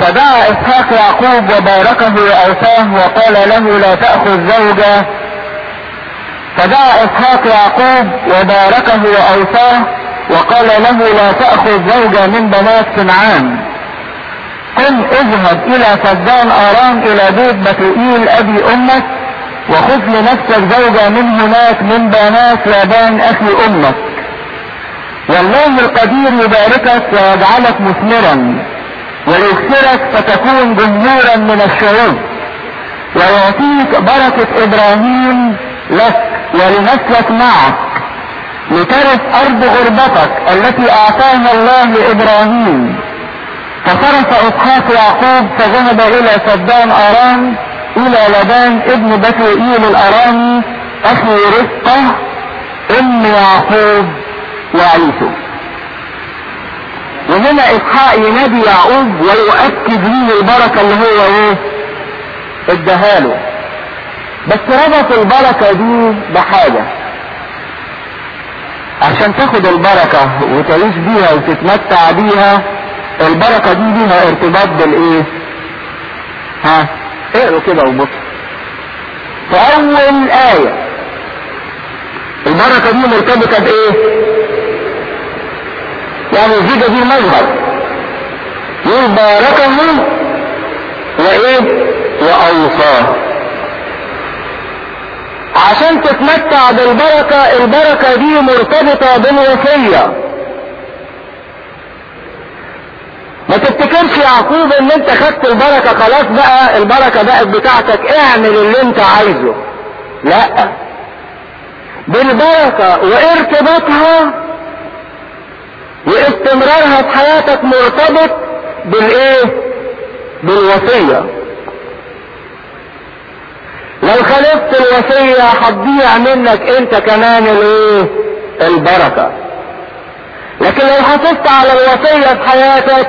فدعا اسحاق يعقوب وباركه واوصاه وقال له لا تأخذ زوجة. فدعا اسحاق يعقوب وباركه واوصاه وقال له لا تأخذ زوجة من بنات كنعان. قم اذهب الى فدان ارام الى بيت بتوئيل ابي امك وخذ لنفسك زوجة من هناك من بنات لابان اخي امك. والله القدير يباركك ويجعلك مثمرا ويكثرك فتكون جمهورا من الشعوب ويعطيك بركة ابراهيم لك ولنسلك معك لترث ارض غربتك التي اعطاها الله لابراهيم. فصرف اسحاق يعقوب فذهب الى فدان ارام الى لبان ابن بتوئيل الارامي اخي رفقه ام يعقوب وعيسو. وهنا اسحاق ينادي يعقوب ويؤكد له البركة اللي هو ايه اداهاله، بس ربط البركة دي بحاجة. عشان تاخد البركة وتعيش بيها وتتمتع بيها، البركة دي ليها ارتباط بالايه؟ اقروا كده وبص في اول آية. البركة دي مرتبطة بايه؟ يعني الزيجة دي مظهر يقول باركه وايه واوصاه. عشان تتمتع بالبركة، البركة دي مرتبطة بالوصية. ما تفتكرش يعقوب ان انت خدت البركة خلاص بقى البركة بقت بتاعتك اعمل اللي انت عايزه. لا، بالبركة وارتباطها واستمرارها في حياتك مرتبط بالايه؟ بالوصية. لو خالفت الوصية هتضيع منك انت كمان الايه؟ البركة. لكن لو حافظت على الوصية في حياتك،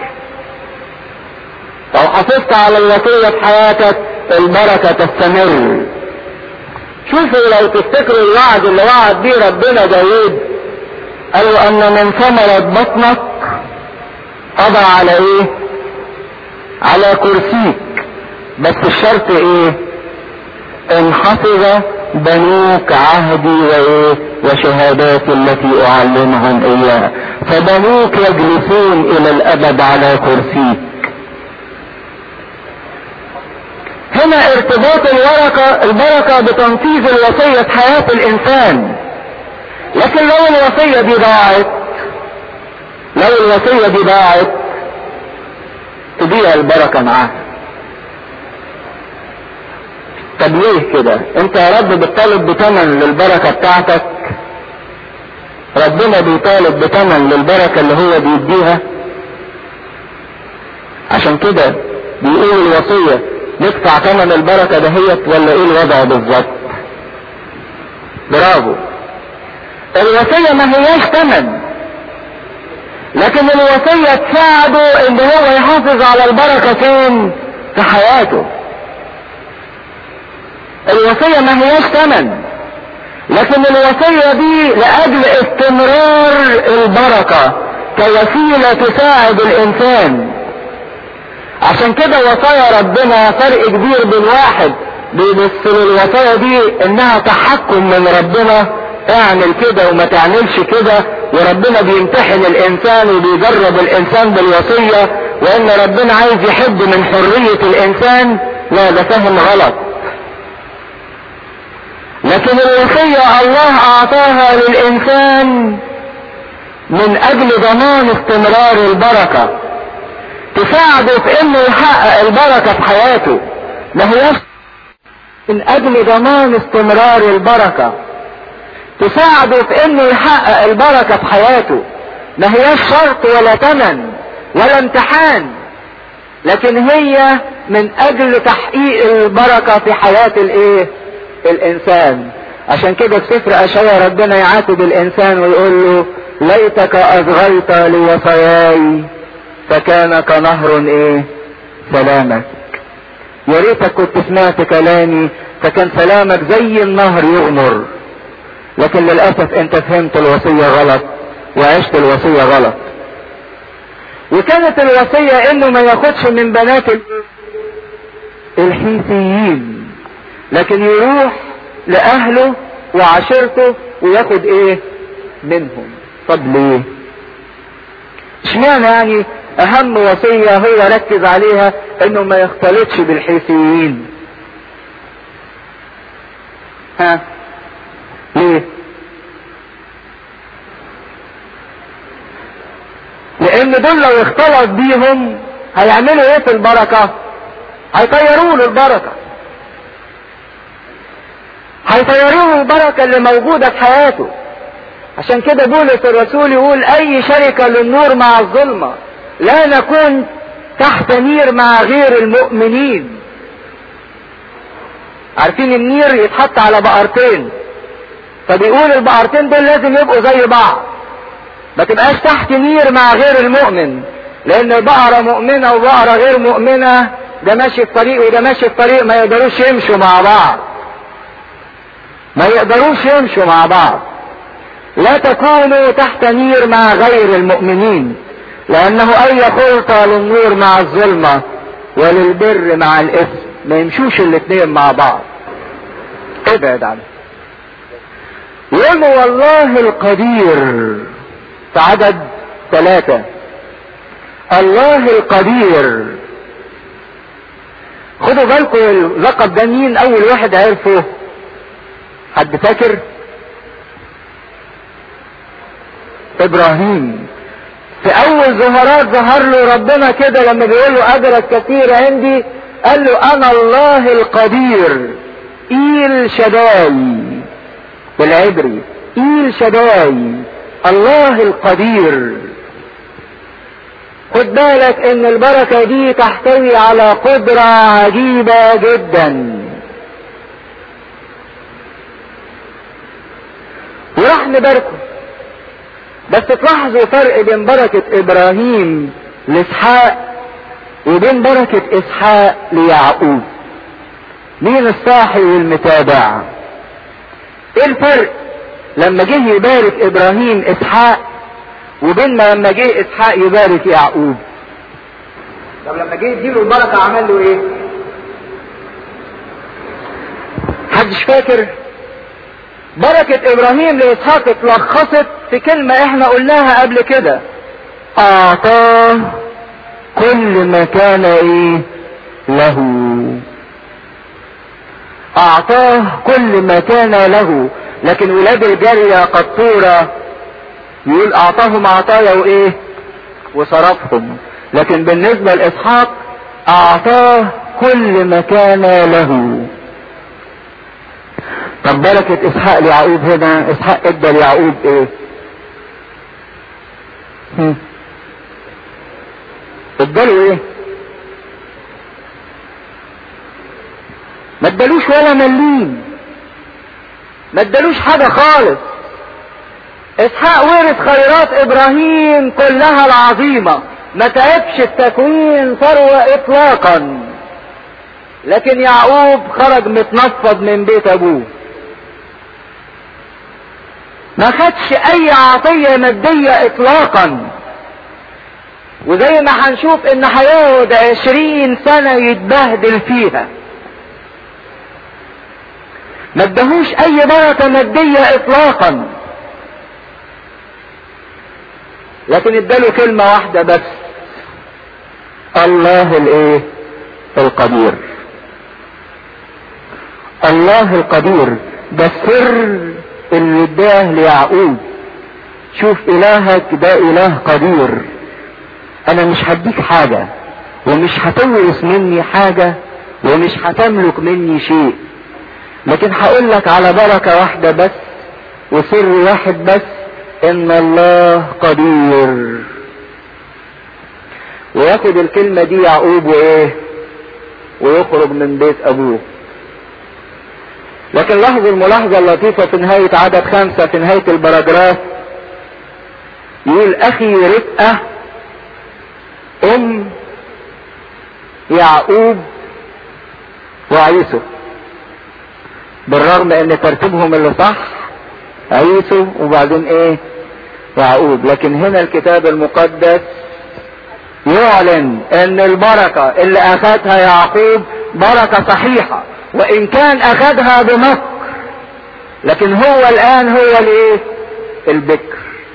لو حافظت على الوصية في حياتك البركة تستمر. شوفوا لو تفتكروا الوعد اللي وعد بيه ربنا داوود، قالوا ان من ثمرة بطنك قضى على ايه؟ على كرسيك، بس الشرط ايه؟ ان حفظ بنوك عهدي وايه؟ وشهاداتي التي اعلمهم اياها، فبنوك يجلسون الى الابد على كرسيك. هنا ارتباط البركة بتنفيذ الوصية في حياة الانسان. لكن لو الوصية دي ضاعت تضيع البركة معاها. طب ليه كده؟ انت يا رب بتطالب بثمن للبركة بتاعتك؟ ربنا بيطالب بثمن للبركة اللي هو بيديها. عشان كده بيقول الوصية ندفع ثمن البركة دهيت ولا ايه الوضع بالظبط؟ برافو، الوصية ما هياش ثمن، لكن الوصية تساعده ان هو يحافظ على البركة فين؟ في حياته. الوصية ما هياش ثمن، لكن الوصية دي لأجل استمرار البركة كوسيلة تساعد الإنسان. عشان كده وصايا ربنا فرق كبير بين واحد بيبص للوصايا دي انها تحكم من ربنا، اعمل كده وما تعملش كده، وربنا بيمتحن الانسان وبيجرب الانسان بالوصية، وان ربنا عايز يحد من حرية الانسان. لا، ده فهم غلط. لكن الوصية الله اعطاها للانسان من اجل ضمان استمرار البركة، تساعده في انه يحقق البركة في حياته. ما هيش من اجل ضمان استمرار البركة، تساعده في انه يحقق البركة في حياته. ما هيش شرط ولا ثمن ولا امتحان، لكن هي من اجل تحقيق البركة في حياة الايه؟ الانسان. عشان كده في سفر اشعياء ربنا يعاتب الانسان ويقول له ليتك اصغيت لوصاياي فكان كنهر ايه؟ سلامك. يا ريتك كنت سمعت كلامي فكان سلامك زي النهر يغمر. لكن للأسف انت فهمت الوصية غلط وعشت الوصية غلط. وكانت الوصية انه ما ياخدش من بنات الحيثيين، لكن يروح لاهله وعشيرته وياخد ايه منهم. طب ليه؟ اشمعنى يعني اهم وصية هو ركز عليها انه ما يختلطش بالحيثيين؟ ها ليه؟ لان دول لو اختلط بيهم هيعملوا ايه في البركة؟ هيطيروا له البركة، هيطيروا له البركة اللي موجودة في حياته. عشان كده بولس الرسول يقول اي شركة للنور مع الظلمة، لا نكون تحت نير مع غير المؤمنين. عارفين النير يتحط على بقرتين، فبيقول البقرتين دول لازم يبقوا زي بعض، ما تبقاش تحت نير مع غير المؤمن، لان بقرة مؤمنة وبقرة غير مؤمنة ده ماشي في طريق وده ماشي في طريق، ما يقدروش يمشوا مع بعض، ما يقدروش يمشوا مع بعض. لا تكونوا تحت نير مع غير المؤمنين، لانه اي خلطة للنور مع الظلمة وللبر مع الاثم، ما يمشوش الاثنين مع بعض، ابعد عنه. يقول والله القدير في عدد 3، الله القدير. خدوا بالكم اللقب ده مين اول واحد عرفه؟ حد فاكر؟ ابراهيم. في اول ظهورات ظهر له ربنا كده لما بيقول له اجرك كثير عندي، قال له انا الله القدير، ايل شداي بالعبري، ايل شداي، الله القدير. خد بالك ان البركة دي تحتوي على قدرة عجيبة جدا. وراح نباركه، بس تلاحظوا فرق بين بركة ابراهيم لاسحاق وبين بركة اسحاق ليعقوب. مين الصاحي والمتابع؟ ايه الفرق لما جه يبارك ابراهيم اسحاق وبين ما لما جه اسحاق يبارك يعقوب؟ طب لما جه يديله البركة عمل له ايه؟ حدش فاكر؟ بركة ابراهيم لاسحاق اتلخصت في كلمة احنا قلناها قبل كده، اعطاه كل ما كان ايه له. اعطاه كل ما كان له. لكن ولاد الجارية قطورة يقول اعطاهم عطايا وايه وصرفهم، لكن بالنسبة لاسحاق اعطاه كل ما كان له. طب بركة اسحاق ليعقوب هنا، اسحاق ادى ليعقوب ايه؟ اداله ايه؟ ما ادالوش ولا مليم، ما ادالوش حاجة خالص. اسحاق ورث خيرات ابراهيم كلها العظيمة، ما تعبش التكوين ثروة اطلاقا. لكن يعقوب خرج متنفض من بيت ابوه، ما خدش اي عطية مادية اطلاقا. وزي ما هنشوف ان هيقعد 20 سنة يتبهدل فيها، ما ادهوش اي بركة مادية اطلاقا، لكن اداله كلمة واحدة بس، الله الايه؟ القدير. الله القدير ده السر اللي اداه ليعقوب. شوف الهك ده اله قدير، انا مش هديك حاجة ومش هتورث مني حاجة ومش هتملك مني شيء، لكن هقول لك على بركة واحدة بس وسر واحد بس، ان الله قدير. وياخد الكلمة دي يعقوب وايه؟ ويخرج من بيت ابوه. لكن لاحظوا الملاحظة اللطيفة في نهاية عدد 5 في نهاية البراجراف، يقول اخي رفقة ام يعقوب وعيسو، بالرغم ان ترتيبهم اللي صح عيسو وبعدين ايه؟ يعقوب. لكن هنا الكتاب المقدس يعلن ان البركة اللي اخذها يعقوب بركة صحيحة، وان كان اخذها بمكر، لكن هو الان هو الايه؟ البكر.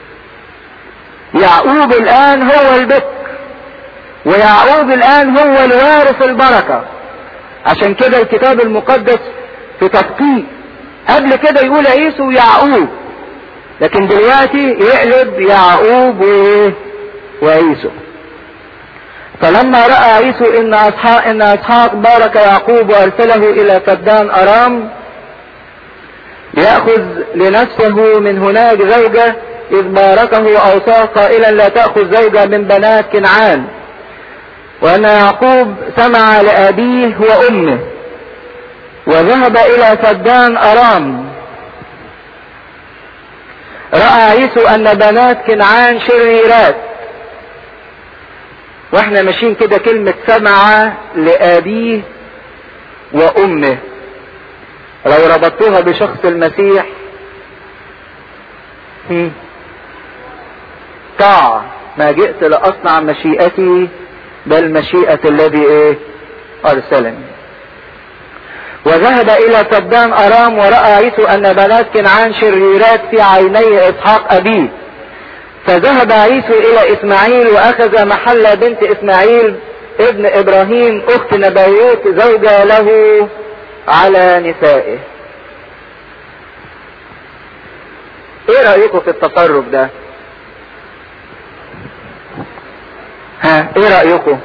يعقوب الان هو البكر، ويعقوب الان هو الوارث البركة. عشان كده الكتاب المقدس في تدقيق قبل كده يقول عيسو ويعقوب، لكن دلوقتي يقلب يعقوب وعيسو. فلما رأى عيسو ان اسحاق بارك يعقوب وارسله الى فدان ارام يأخذ لنفسه من هناك زوجة، اذ باركه اوصاه قائلا لا تأخذ زوجة من بنات كنعان. وان يعقوب سمع لابيه وامه وذهب الى فدان ارام. رأى عيسو ان بنات كنعان شريرات. واحنا ماشيين كده كلمة سمع لابيه وامه لو ربطوها بشخص المسيح طاع ما جئت لأصنع مشيئتي بل مشيئة الذي أرسلني. وذهب إلى فدان أرام. ورأى عيسو أن بنات كنعان شريرات في عيني إسحاق أبيه، فذهب عيسو إلى إسماعيل وأخذ محل بنت إسماعيل ابن إبراهيم أخت نبايوت زوجة له على نسائه. ايه رأيكم في التصرف ده؟ ايه رأيكم؟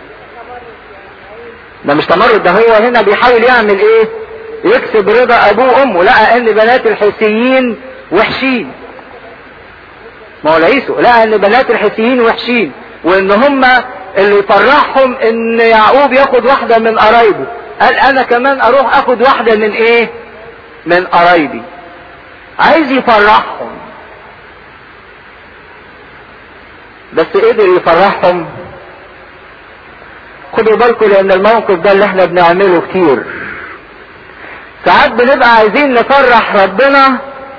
ده مش تمرد، ده هو هنا بيحاول يعمل ايه؟ يكسب رضا ابوه وامه. لقى ان بنات الحسيين وحشين. ما هو عيسو لقى ان بنات الحسيين وحشين، وان هم اللي يفرحهم ان يعقوب ياخد واحدة من قرايبه. قال انا كمان اروح اخد واحدة من ايه؟ من قرايبي. عايز يفرحهم، بس قدر يفرحهم. خدوا بالكم لان الموقف ده اللي احنا بنعمله كتير. ساعات بنبقى عايزين نفرح ربنا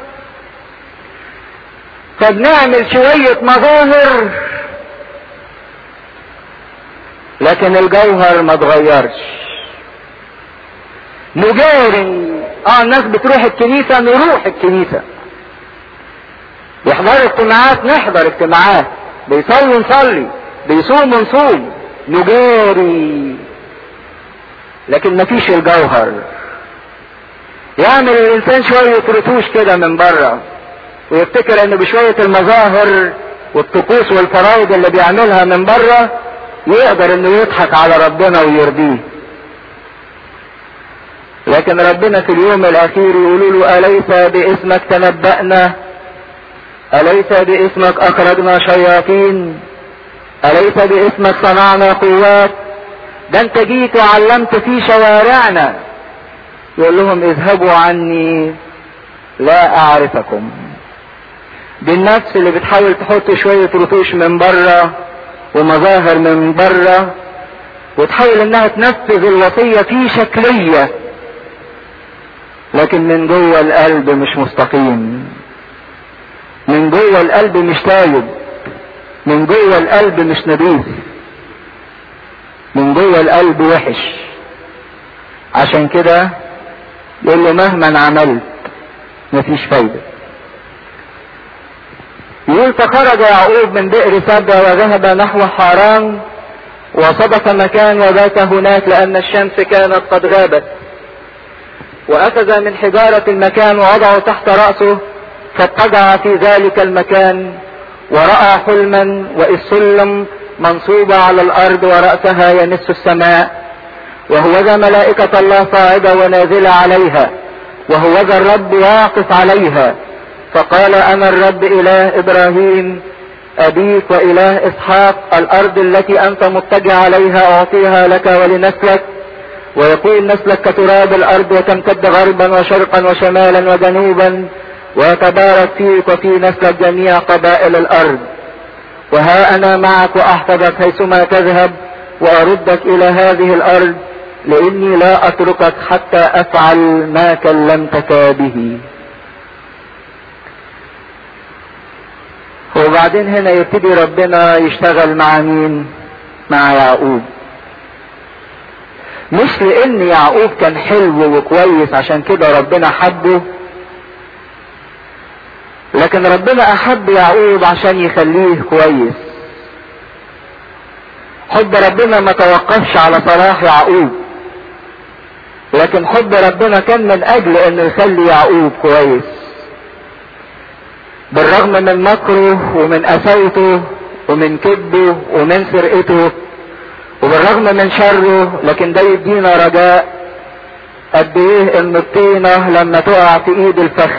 فبنعمل شوية مظاهر لكن الجوهر ما اتغيرش. نجاري الناس بتروح الكنيسة نروح الكنيسة، بيحضروا اجتماعات نحضر اجتماعات، بيصلوا نصلي، بيصوموا نصوم، نجاري لكن مفيش الجوهر. يعمل الانسان شوية رتوش كده من بره ويفتكر انه بشوية المظاهر والطقوس والفرائض اللي بيعملها من بره يقدر انه يضحك على ربنا ويرضيه. لكن ربنا في اليوم الاخير يقولوا له اليس باسمك تنبأنا؟ اليس باسمك اخرجنا شياطين؟ اليس باسمك صنعنا قوات؟ ده انت جيت وعلمت في شوارعنا. يقول لهم اذهبوا عني لا اعرفكم. دي النفس اللي بتحاول تحط شوية رتوش من بره ومظاهر من بره وتحاول انها تنفذ الوصية في شكلية، لكن من جوه القلب مش مستقيم، من جوه القلب مش تايب، من جوه القلب مش نظيف، من جوه القلب وحش. عشان كده يقول له مهما عملت مفيش فايدة. يقول فخرج يعقوب من بئر سبع وذهب نحو حران وصدف مكان وبات هناك لأن الشمس كانت قد غابت. وأخذ من حجارة المكان ووضعه تحت رأسه فاضطجع في ذلك المكان ورأى حلما وإذ سلم منصوبة على الأرض ورأسها يمس السماء وهوذا ملائكة الله صاعدة ونازلة عليها وهوذا الرب واقف عليها. فقال أنا الرب إله إبراهيم أبيك وإله إسحاق، الأرض التي أنت مضطجع عليها أعطيها لك ولنسلك، ويكون نسلك كتراب الأرض وتمتد غربا وشرقا وشمالا وجنوبا ويتبارك فيك وفي نسلك جميع قبائل الأرض. وها أنا معك وأحفظك حيثما تذهب وأردك إلى هذه الأرض لإني لا أتركك حتى أفعل ما كلمتك به. وبعدين هنا يبتدي ربنا يشتغل مع مين؟ مع يعقوب، مش لان يعقوب كان حلو وكويس عشان كده ربنا حبه، لكن ربنا احب يعقوب عشان يخليه كويس. حب ربنا ما توقفش على صلاح يعقوب، لكن حب ربنا كان من اجل انه يخلي يعقوب كويس، بالرغم من مكره ومن قساوته ومن كذبه ومن سرقته وبالرغم من شره، لكن ده يدينا رجاء قد ايه ان الطينة لما تقع في ايد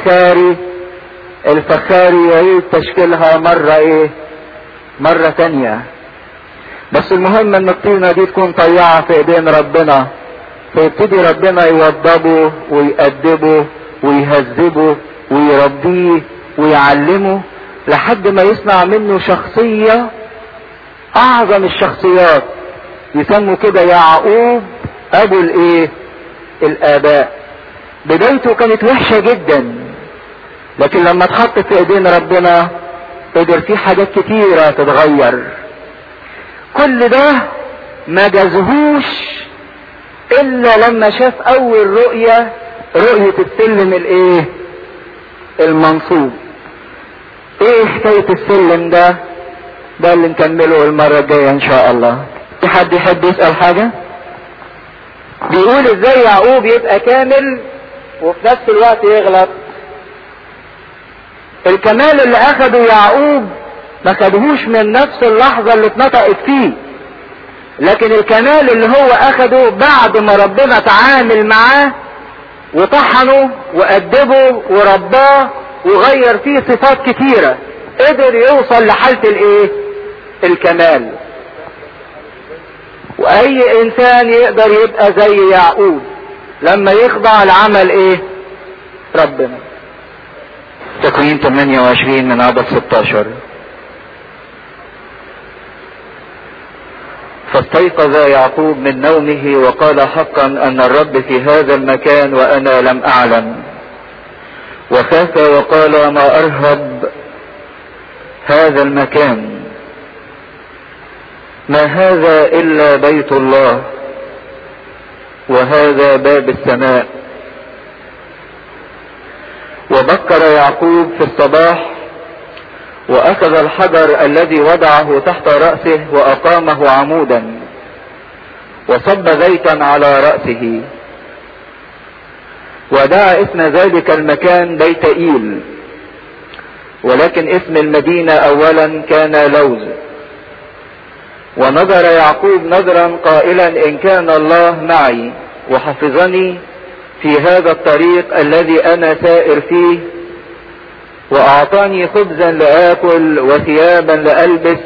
الفخاري يعيد تشكيلها مرة تانية. بس المهم ان الطينة دي تكون طيعة في ايدين ربنا، فيبتدي ربنا يوضبه ويأدبه ويهذبه ويربيه ويعلمه لحد ما يصنع منه شخصية اعظم الشخصيات. يسموا كده يعقوب ابو الاباء. بدايته كانت وحشة جدا، لكن لما اتحط في ايدين ربنا قدر فيه حاجات كتيرة تتغير. كل ده ما جازهوش الا لما شاف اول رؤية السلم المنصوب. ايه حكاية السلم ده اللي نكمله المرة الجاية ان شاء الله. في حد يحب يسأل حاجة؟ بيقول ازاي يعقوب يبقى كامل وفي نفس الوقت يغلط. الكمال اللي اخده يعقوب ما خدهوش من نفس اللحظة اللي اتنطقت فيه، لكن الكمال اللي هو اخده بعد ما ربنا تعامل معاه وطحنه وأدبه ورباه وغير فيه صفات كتيرة، قدر يوصل لحالة الكمال. واي انسان يقدر يبقى زي يعقوب لما يخضع لعمل ربنا. تكوين 28 من عدد 16. فاستيقظ يعقوب من نومه وقال حقا ان الرب في هذا المكان وانا لم اعلم، وخاف وقال ما ارهب هذا المكان، ما هذا الا بيت الله وهذا باب السماء. وبكر يعقوب في الصباح واخذ الحجر الذي وضعه تحت رأسه واقامه عمودا وصب زيتا على رأسه، ودعا اسم ذلك المكان بيت إيل، ولكن اسم المدينة اولا كان لوز. ونظر يعقوب نظرا قائلا ان كان الله معي وحفظني في هذا الطريق الذي انا سائر فيه، واعطاني خبزا لاكل وثيابا لالبس،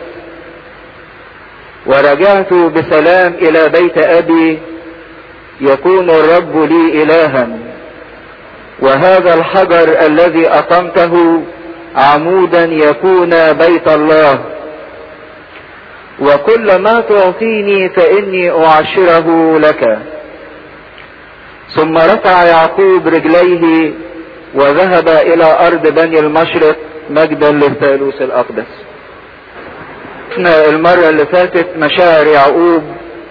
ورجعت بسلام الى بيت ابي، يكون الرب لي الها، وهذا الحجر الذي اقمته عمودا يكون بيت الله، وكل ما تعطيني فاني اعشره لك. ثم رفع يعقوب رجليه وذهب الى ارض بني المشرق مجدا للثالوث الاقدس. شفنا المرة اللي فاتت مشاعر يعقوب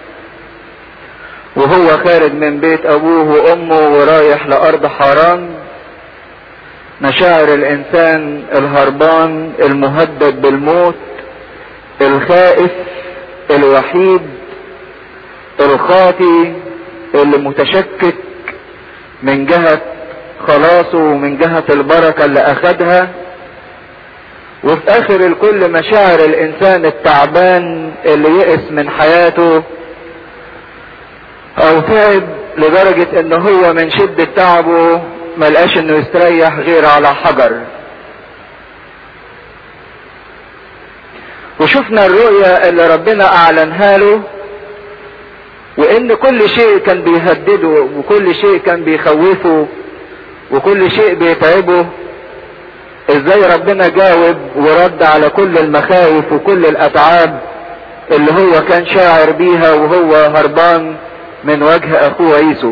وهو خارج من بيت ابوه وامه ورايح لارض حران. مشاعر الانسان الهربان المهدد بالموت، الخائف الوحيد الخاطي اللي متشكك من جهة خلاصه ومن جهة البركة اللي اخدها. وفي اخر الكل مشاعر الانسان التعبان اللي يئس من حياته او تعب لدرجة ان هو من شدة تعبه ملقاش انه يستريح غير على حجر. وشفنا الرؤية اللي ربنا اعلنها له، وان كل شيء كان بيهدده وكل شيء كان بيخوفه وكل شيء بيتعبه، ازاي ربنا جاوب ورد على كل المخاوف وكل الاتعاب اللي هو كان شاعر بيها وهو هربان من وجه اخوه عيسو.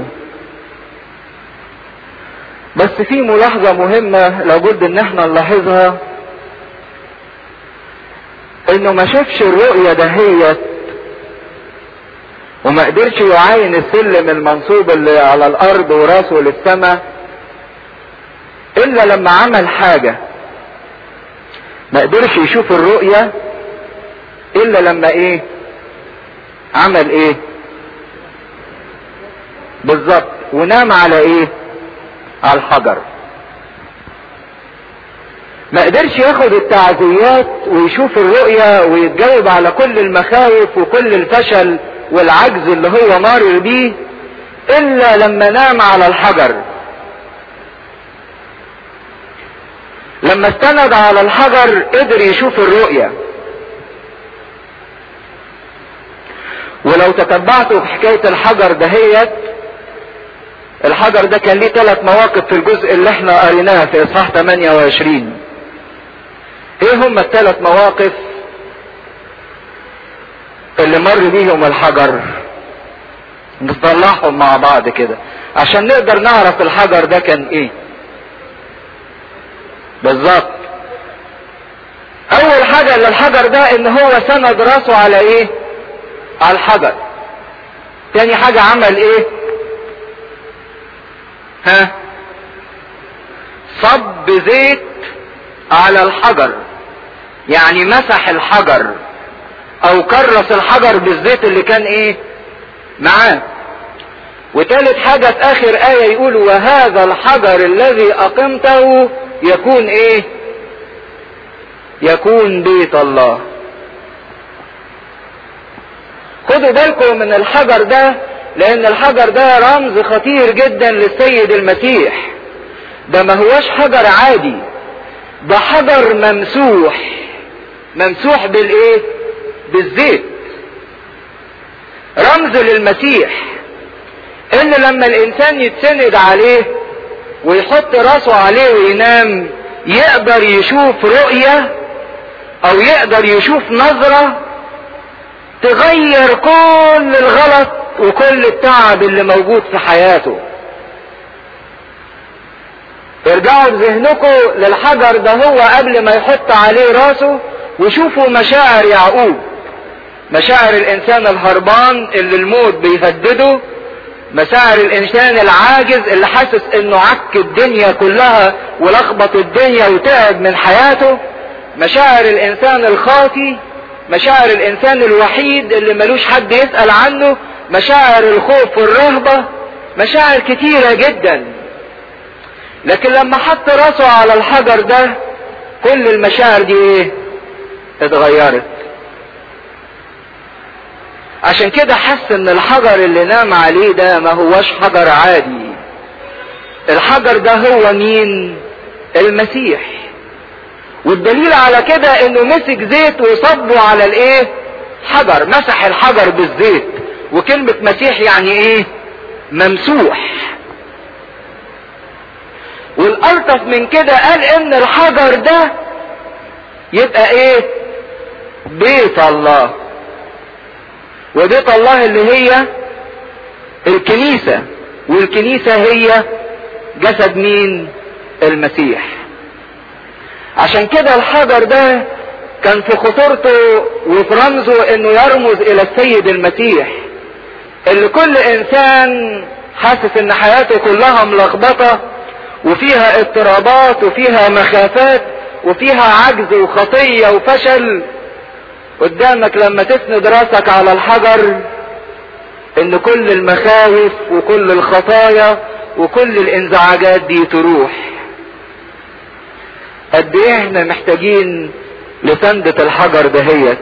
بس في ملاحظة مهمة لابد ان احنا نلاحظها، انه ما شافش الرؤية دهيت وما قدرش يعاين السلم المنصوب اللي على الارض وراسه للسماء الا لما عمل حاجة. ما قدرش يشوف الرؤية الا لما ايه؟ عمل ايه؟ بالظبط، ونام على ايه؟ على الحجر. ما قدرش ياخد التعزيات ويشوف الرؤية ويتجاوب على كل المخاوف وكل الفشل والعجز اللي هو مار بيه الا لما نام على الحجر. لما استند على الحجر قدر يشوف الرؤية. ولو تتبعتوا في حكاية الحجر دهيت، الحجر ده كان ليه 3 مواقف في الجزء اللي احنا قريناها في اصحاح 28. ايه هم ال3 مواقف اللي مر بيهم الحجر؟ نطلعهم مع بعض كده عشان نقدر نعرف الحجر ده كان ايه بالظبط. اول حاجة للحجر ده ان هو سند راسه على ايه؟ على الحجر. تاني حاجة عمل ايه؟ صب زيت على الحجر، يعني مسح الحجر او كرس الحجر بالزيت اللي كان ايه معاه. وتالت حاجة في اخر آية يقول وهذا الحجر الذي اقمته يكون ايه؟ يكون بيت الله. خدوا بالكم من الحجر ده، لان الحجر ده رمز خطير جدا للسيد المسيح. ده ما هوش حجر عادي، ده حجر ممسوح بالايه؟ بالزيت. رمز للمسيح، ان لما الانسان يتسند عليه ويحط راسه عليه وينام يقدر يشوف رؤية او يقدر يشوف نظرة تغير كل الغلط وكل التعب اللي موجود في حياته. ارجعوا بذهنكم للحجر ده هو قبل ما يحط عليه راسه وشوفوا مشاعر يعقوب، مشاعر الانسان الهربان اللي الموت بيهدده، مشاعر الانسان العاجز اللي حاسس انه عك الدنيا كلها ولخبط الدنيا وتعب من حياته، مشاعر الانسان الخاطي، مشاعر الانسان الوحيد اللي ملوش حد يسأل عنه، مشاعر الخوف والرهبة، مشاعر كتيرة جدا. لكن لما حط راسه على الحجر ده كل المشاعر دي ايه؟ اتغيرت. عشان كده حس ان الحجر اللي نام عليه ده ما هوش حجر عادي. الحجر ده هو مين؟ المسيح. والدليل على كده انه مسك زيت وصبه على الايه؟ حجر، مسح الحجر بالزيت. وكلمة مسيح يعني ايه؟ ممسوح. والالطف من كده قال ان الحجر ده يبقى ايه؟ بيت الله. وبيت الله اللي هي الكنيسة، والكنيسة هي جسد مين؟ المسيح. عشان كده الحجر ده كان في خطورته وفي رمزه انه يرمز الى السيد المسيح، اللي كل انسان حاسس ان حياته كلها ملخبطة وفيها اضطرابات وفيها مخافات وفيها عجز وخطية وفشل، قدامك لما تسند راسك على الحجر ان كل المخاوف وكل الخطايا وكل الانزعاجات دي تروح. قد ايه احنا محتاجين لسندة الحجر دهيت.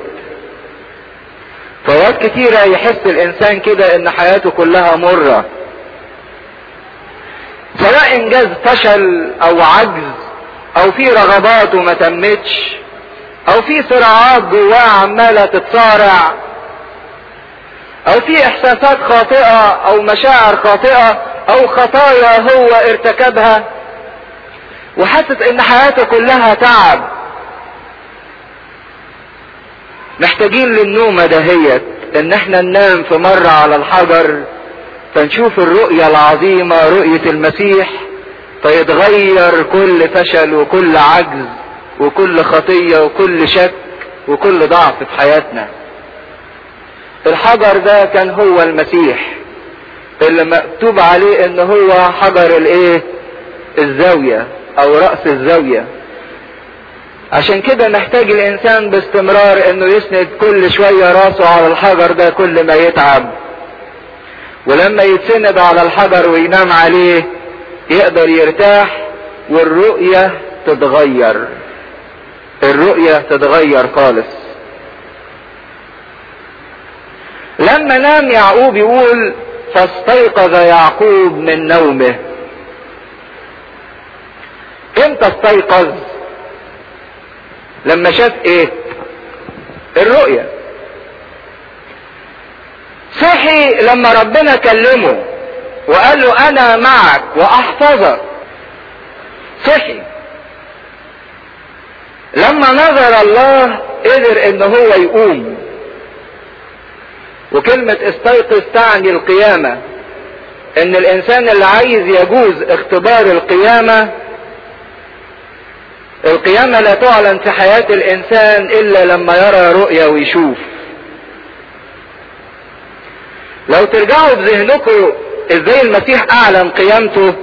فوقت كتيرة يحس الانسان كده ان حياته كلها مرة، سواء انجاز فشل او عجز او في رغبات وما تمتش او في صراعات جواه عمالة تتصارع او في احساسات خاطئة او مشاعر خاطئة او خطايا هو ارتكبها وحاسس ان حياته كلها تعب. محتاجين للنومة دهيت ان احنا ننام في مرة على الحجر فنشوف الرؤية العظيمة، رؤية المسيح، فيتغير كل فشل وكل عجز وكل خطية وكل شك وكل ضعف في حياتنا. الحجر ده كان هو المسيح اللي مكتوب عليه ان هو حجر الايه؟ الزاوية او رأس الزاوية. عشان كده محتاج الانسان باستمرار انه يسند كل شوية راسه على الحجر ده كل ما يتعب، ولما يتسند على الحجر وينام عليه يقدر يرتاح والرؤية تتغير. الرؤية تتغير خالص. لما نام يعقوب يقول فاستيقظ يعقوب من نومه. امتى استيقظ؟ لما شاف ايه؟ الرؤية. صحي لما ربنا كلمه وقال له انا معك واحفظك. صحي لما نظر الله قدر ان هو يقوم. وكلمة استيقظ تعني القيامة، ان الانسان اللي عايز يجوز اختبار القيامة لا تعلن في حياة الانسان الا لما يرى رؤية ويشوف. لو ترجعوا بذهنكم ازاي المسيح اعلن قيامته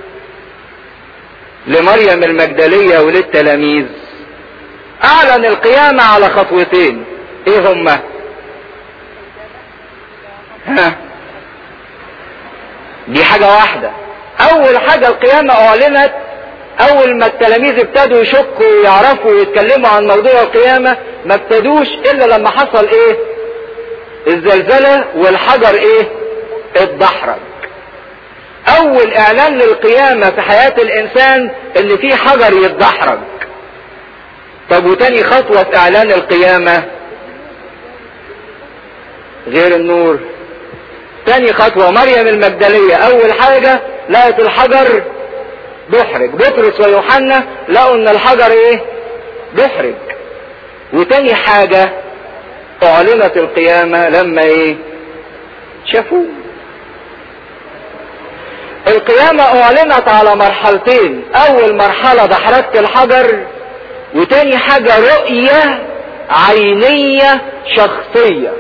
لمريم المجدلية وللتلاميذ، اعلن القيامة على خطوتين. ايه هما؟ دي حاجة واحدة. اول حاجة القيامة اعلنت اول ما التلاميذ ابتدوا يشكوا ويعرفوا ويتكلموا عن موضوع القيامة، ما ابتدوش الا لما حصل ايه؟ الزلزلة والحجر ايه؟ اتدحرج. اول اعلان للقيامة في حياة الانسان ان في حجر يتدحرج. طب وتاني خطوة في اعلان القيامة غير النور. تاني خطوة مريم المجدلية اول حاجة لقت الحجر دحرج. بطرس ويوحنا لقوا ان الحجر ايه؟ دحرج. وتاني حاجة اعلنت القيامة لما ايه؟ شافوه. القيامة اعلنت على مرحلتين. اول مرحلة دحرجة الحجر، وتاني حاجة رؤية عينية شخصية.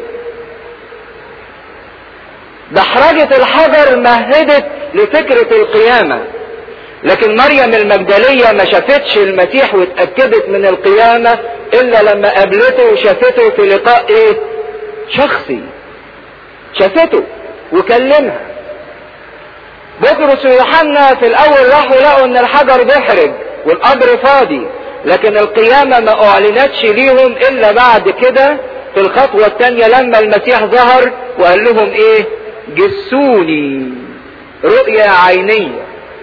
دحرجة الحجر مهدت لفكرة القيامة، لكن مريم المجدلية ما شافتش المسيح واتأكدت من القيامة الا لما قابلته وشافته في لقاء ايه؟ شخصي. شافته وكلمها. بطرس ويوحنا في الاول راحوا لقوا ان الحجر دحرج والقبر فاضي، لكن القيامة ما اعلنتش ليهم الا بعد كده في الخطوة الثانية لما المسيح ظهر وقال لهم ايه؟ جسوني. رؤية عينية.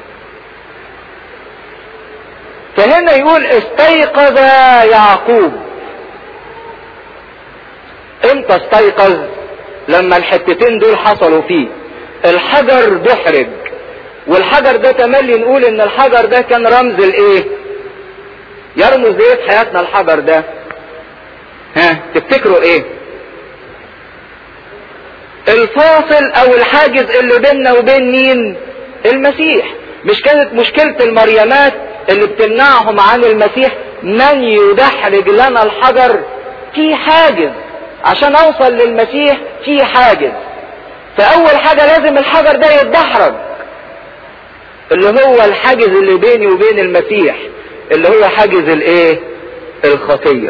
فهنا يقول استيقظ يعقوب. امتى استيقظ؟ لما الحتتين دول حصلوا فيه. الحجر دحرج، والحجر ده تملي نقول ان الحجر ده كان رمز الايه؟ يرمز ايه في حياتنا الحجر ده؟ تفتكروا ايه؟ الفاصل او الحاجز اللي بيننا وبين مين؟ المسيح. مش كانت مشكلة المريمات اللي بتمنعهم عن المسيح من يدحرج لنا الحجر؟ في حاجز عشان اوصل للمسيح، في حاجز. فاول حاجة لازم الحجر ده يتدحرج، اللي هو الحاجز اللي بيني وبين المسيح، اللي هو حاجز الايه؟ الخطية.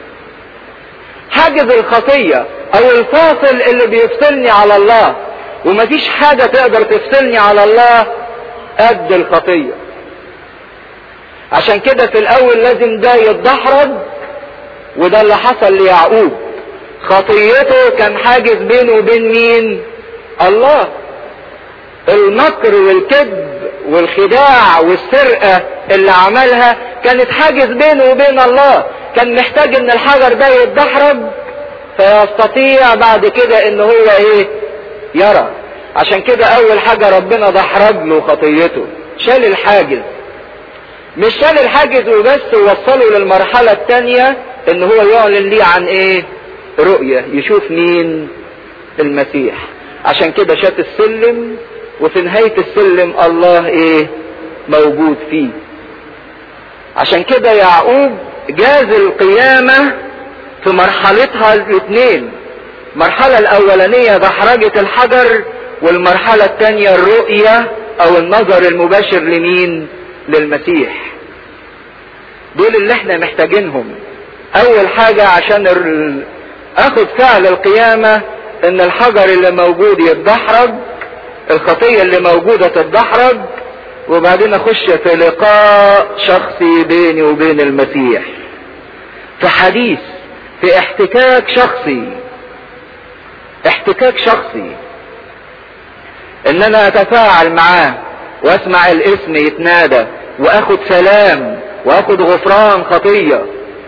حاجز الخطية او الفاصل اللي بيفصلني على الله، ومفيش حاجة تقدر تفصلني على الله قد الخطية. عشان كده في الاول لازم ده يتدحرج، وده اللي حصل ليعقوب. خطيته كان حاجز بينه وبين مين؟ الله. المكر والكذب والخداع والسرقة اللي عملها كانت حاجز بينه وبين الله. كان محتاج ان الحجر ده يتدحرج فيستطيع بعد كده ان هو ايه؟ يرى. عشان كده اول حاجة ربنا دحرج له خطيته، شال الحاجز. مش شال الحاجز وبس، ووصله للمرحلة الثانية ان هو يعلن ليه عن ايه؟ رؤية، يشوف مين؟ المسيح. عشان كده شاف السلم، وفي نهاية السلم الله ايه؟ موجود فيه. عشان كده يعقوب جاز القيامة في مرحلتها الاثنين. المرحلة الاولانية دحرجة الحجر، والمرحلة الثانية الرؤية او النظر المباشر لمين؟ للمسيح. دول اللي احنا محتاجينهم. اول حاجة عشان اخد فعل القيامة ان الحجر اللي موجود يتدحرج، الخطية اللي موجودة تتدحرج، وبعدين اخش في لقاء شخصي بيني وبين المسيح، في حديث، في احتكاك شخصي. احتكاك شخصي ان انا اتفاعل معاه واسمع الاسم يتنادى واخد سلام واخد غفران خطية.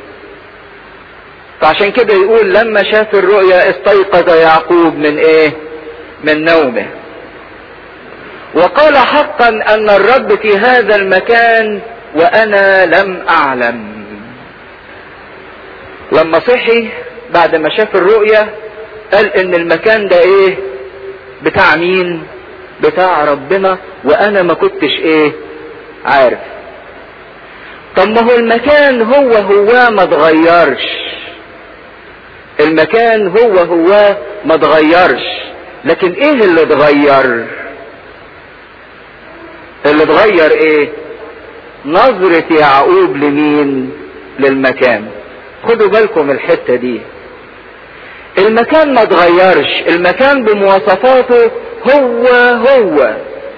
فعشان كده يقول لما شاف الرؤيا استيقظ يعقوب من ايه؟ من نومه، وقال حقا ان الرب في هذا المكان وانا لم اعلم. لما صحي بعد ما شاف الرؤيا قال ان المكان ده ايه؟ بتاع مين؟ بتاع ربنا، وانا ما كنتش ايه؟ عارف. طب ما هو المكان هو ما اتغيرش، المكان هو ما اتغيرش، لكن ايه اللي اتغير؟ اللي اتغير ايه؟ نظرة يعقوب لمين؟ للمكان. خدوا بالكم الحتة دي، المكان ما اتغيرش، المكان بمواصفاته هو،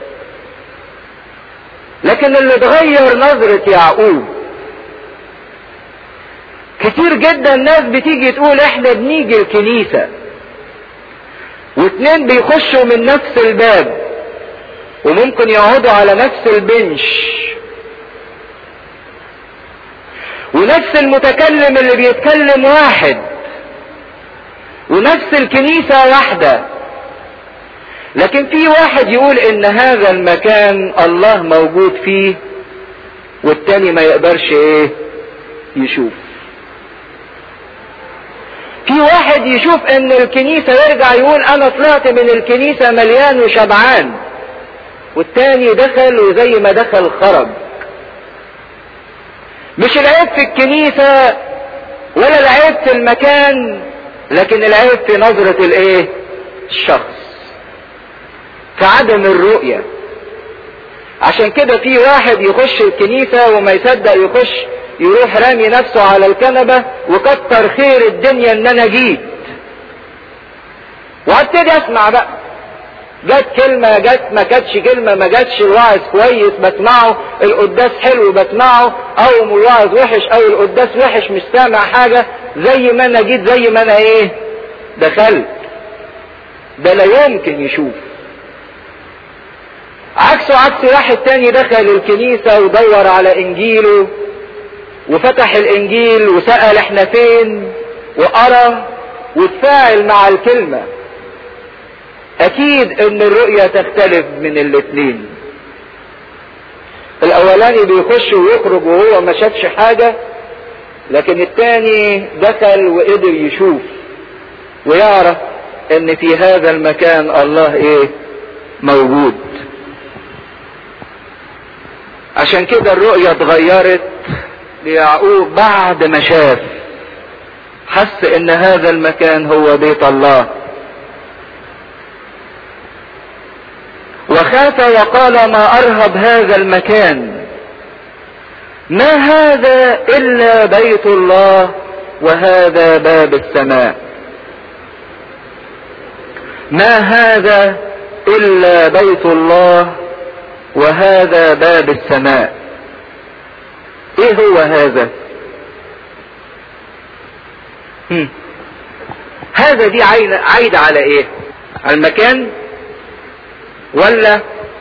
لكن اللي اتغير نظرة يعقوب. كتير جدا ناس بتيجي تقول احنا بنيجي الكنيسة، واتنين بيخشوا من نفس الباب وممكن يقعدوا على نفس البنش، ونفس المتكلم اللي بيتكلم واحد، ونفس الكنيسة واحدة، لكن في واحد يقول ان هذا المكان الله موجود فيه، والتاني ما يقدرش ايه؟ يشوف. في واحد يشوف ان الكنيسة يرجع يقول انا طلعت من الكنيسة مليان وشبعان، والتاني دخل وزي ما دخل خرج. مش العيب في الكنيسة ولا العيب في المكان، لكن العيب في نظرة الايه؟ الشخص، في عدم الرؤية. عشان كده في واحد يخش الكنيسة وما يصدق يخش، يروح رامي نفسه على الكنبة وكتر خير الدنيا ان انا جيت، وابتدي اسمع بقى، جت كلمة جت، ما جاتش كلمة ما جاتش، الوعظ كويس بسمعه، القداس حلو بسمعه، او الوعظ وحش او القداس وحش مش سامع حاجة، زي ما انا جيت زي ما انا ايه؟ دخلت. ده لا يمكن يشوف. عكس واحد تاني دخل الكنيسة ودور على انجيله وفتح الانجيل وسأل احنا فين، وقرأ وتفاعل مع الكلمة. اكيد ان الرؤية تختلف من الاتنين. الاولاني بيخش ويخرج وهو ما شافش حاجة، لكن التاني دخل وقدر يشوف ويعرف ان في هذا المكان الله ايه؟ موجود. عشان كده الرؤية اتغيرت ليعقوب بعد ما شاف، حس ان هذا المكان هو بيت الله، وخاف وقال ما ارهب هذا المكان، ما هذا الا بيت الله وهذا باب السماء. ما هذا الا بيت الله وهذا باب السماء. ايه هو هذا؟ هذا دي عايدة على ايه؟ على المكان ولا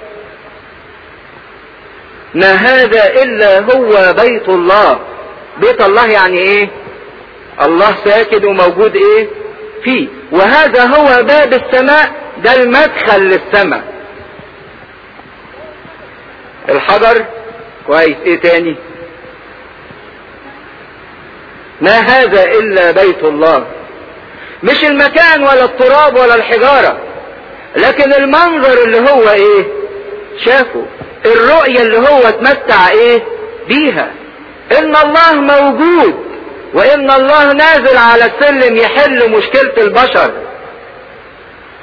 ما هذا الا هو بيت الله؟ بيت الله يعني ايه؟ الله ساكن وموجود ايه؟ فيه. وهذا هو باب السماء، ده المدخل للسماء. الحجر كويس، ايه تاني؟ ما هذا الا بيت الله. مش المكان ولا التراب ولا الحجارة، لكن المنظر اللي هو ايه؟ شافه، الرؤية اللي هو اتمتع ايه؟ بيها. ان الله موجود، وان الله نازل على السلم يحل مشكلة البشر،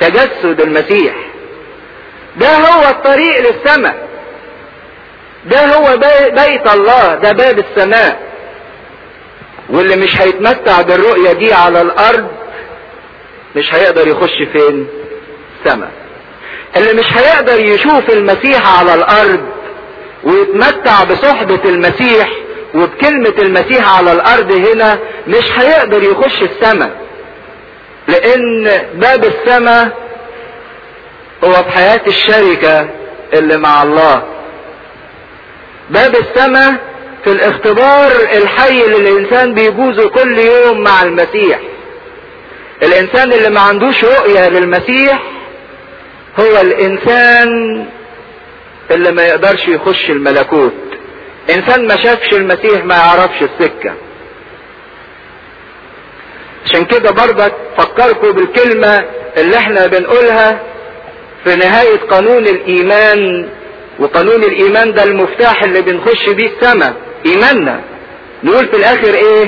تجسد المسيح. ده هو الطريق للسماء، ده هو بيت الله، ده باب السماء. واللي مش هيتمتع بالرؤية دي على الارض مش هيقدر يخش فين؟ السماء. اللي مش هيقدر يشوف المسيح على الارض ويتمتع بصحبة المسيح وبكلمة المسيح على الارض هنا مش هيقدر يخش السماء، لان باب السماء هو في حياة الشركة اللي مع الله. باب السماء في الاختبار الحي اللي الانسان بيجوزه كل يوم مع المسيح. الانسان اللي ما عندوش رؤية للمسيح هو الانسان اللي ما يقدرش يخش الملكوت. انسان ما شافش المسيح ما يعرفش السكة. عشان كده برضك فكركم بالكلمة اللي احنا بنقولها في نهاية قانون الايمان. وقانون الايمان ده المفتاح اللي بنخش بيه السماء، ايماننا. نقول في الاخر ايه؟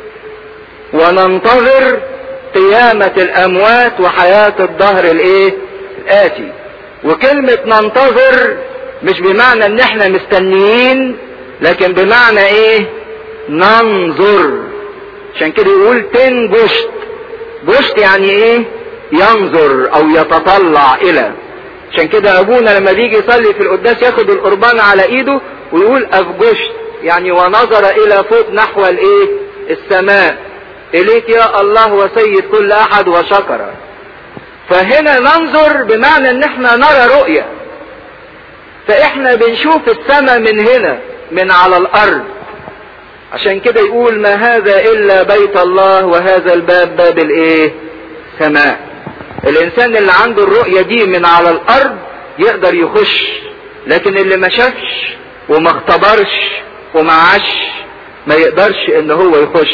وننتظر قيامة الاموات وحياة الدهر الايه؟ الاتي. وكلمة ننتظر مش بمعنى ان احنا مستنيين، لكن بمعنى ايه؟ ننظر. عشان كده يقول تنجشت. جشت يعني ايه؟ ينظر او يتطلع الى. عشان كده ابونا لما بيجي يصلي في القداس ياخد القربان على ايده ويقول افجشت، يعني ونظر الى فوق نحو الايه؟ السماء. اليك يا الله وسيد كل احد وشكر. فهنا ننظر بمعنى ان احنا نرى رؤية. فاحنا بنشوف السماء من هنا من على الارض. عشان كده يقول ما هذا الا بيت الله وهذا الباب باب الايه؟ سماء. الانسان اللي عنده الرؤية دي من على الارض يقدر يخش، لكن اللي ما شافش وما اختبرش وما عاش ما يقدرش ان هو يخش.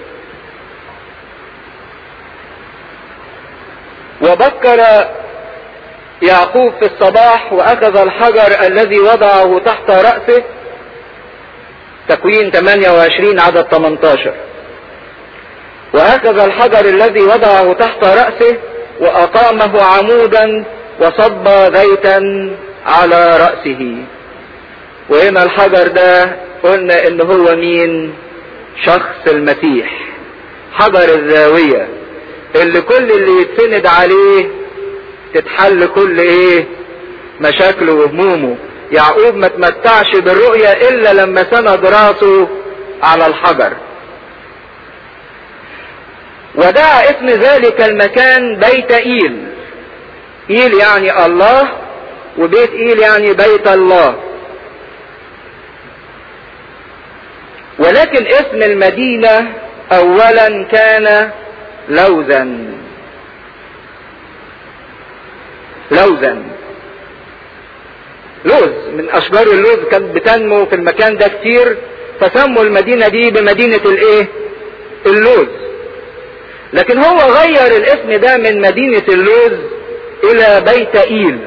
وبكر يعقوب في الصباح واخذ الحجر الذي وضعه تحت رأسه. تكوين 28 عدد 18. واخذ الحجر الذي وضعه تحت رأسه واقامه عمودا وصب زيتا على رأسه. وهنا الحجر ده قلنا ان هو مين؟ شخص المسيح. حجر الزاوية اللي كل اللي يتسند عليه تتحل كل ايه؟ مشاكله وهمومه. يعقوب ما تمتعش بالرؤية الا لما سند راسه على الحجر. ودعا اسم ذلك المكان بيت إيل. إيل يعني الله، وبيت إيل يعني بيت الله. ولكن اسم المدينة اولا كان لوزا. لوزا، لوز من اشجار اللوز كانت بتنمو في المكان ده كتير، فسموا المدينة دي بمدينة الايه؟ اللوز. لكن هو غير الاسم ده من مدينة اللوز الى بيت إيل.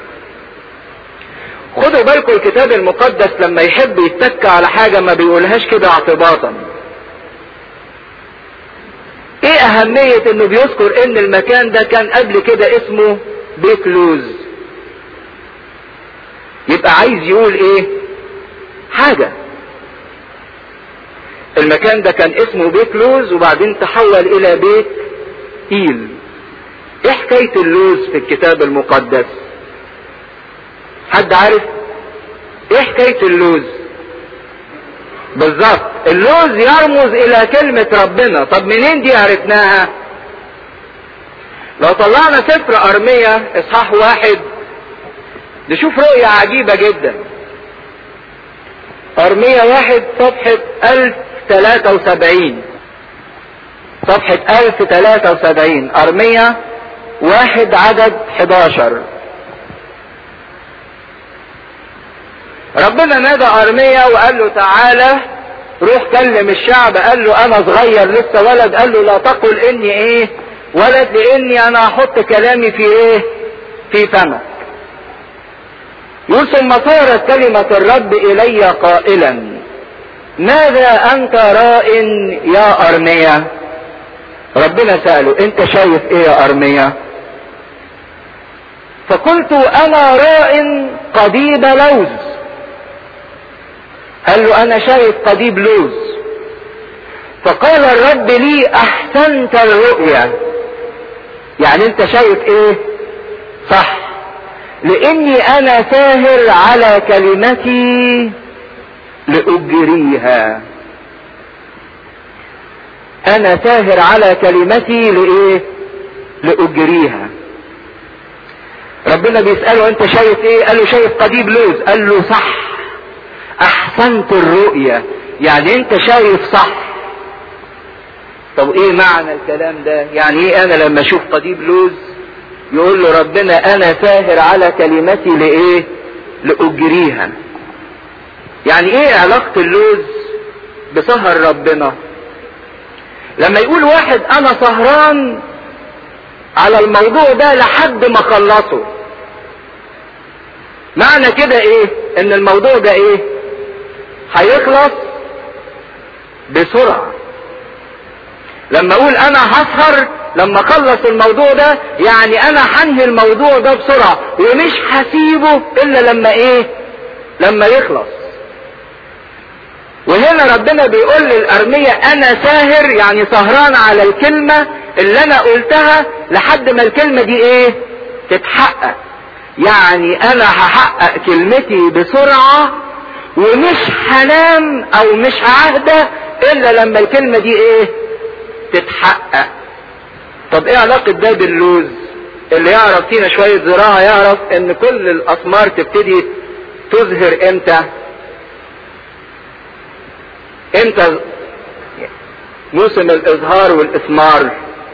خدوا بالكم الكتاب المقدس لما يحب يتك على حاجة ما بيقولهاش كده اعتباطا. ايه اهمية انه بيذكر ان المكان ده كان قبل كده اسمه بيت لوز؟ يبقى عايز يقول ايه؟ حاجة. المكان ده كان اسمه بيت لوز وبعدين تحول الى بيت إيل. ايه حكاية اللوز في الكتاب المقدس؟ حد عارف ايه حكاية اللوز بالظبط؟ اللوز يرمز الى كلمة ربنا. طب منين دي عرفناها؟ لو طلعنا سفر ارميا اصحاح 1 نشوف رؤية عجيبة جدا. ارميا 1 صفحة 1073. صفحة 1073 ارميا 1 عدد 11. ربنا نادى ارميا وقال له تعالى روح كلم الشعب. قال له انا صغير لسه ولد. قال له لا تقل اني ايه ولد، لاني انا هحط كلامي في ايه؟ في فمك. يقول ثم صارت كلمة الرب الي قائلا ماذا انت راء يا ارميا؟ ربنا سأله انت شايف ايه يا ارميا؟ فقلت انا راء قضيب لوز. قال له انا شايف قضيب لوز. فقال الرب لي احسنت الرؤيا. يعني انت شايف ايه؟ صح، لاني انا ساهر على كلمتي لاجريها. انا ساهر على كلمتي لايه؟ لاجريها. ربنا بيسأله انت شايف ايه؟ قال له شايف قضيب لوز. قال له صح، احسنت الرؤية، يعني انت شايف صح. طب ايه معنى الكلام ده؟ يعني ايه انا لما اشوف قضيب لوز يقول له ربنا انا ساهر على كلمتي لايه؟ لاجريها. يعني ايه علاقة اللوز بسهر ربنا؟ لما يقول واحد انا سهران على الموضوع ده لحد ما خلصه، معنى كده ايه؟ ان الموضوع ده ايه؟ هيخلص بسرعة. لما اقول انا هسهر لما اخلص الموضوع ده، يعني انا هنهي الموضوع ده بسرعة ومش هسيبه الا لما ايه؟ لما يخلص. وهنا ربنا بيقول للأرمية انا ساهر، يعني سهران على الكلمة اللي انا قلتها لحد ما الكلمة دي ايه؟ تتحقق. يعني انا هحقق كلمتي بسرعة ومش هنام او مش ههدى الا لما الكلمة دي ايه؟ تتحقق. طب ايه علاقة ده باللوز؟ اللي يعرف فينا شوية زراعة يعرف ان كل الاسمار تبتدي تزهر امتى؟ امتى موسم الازهار والاسمار؟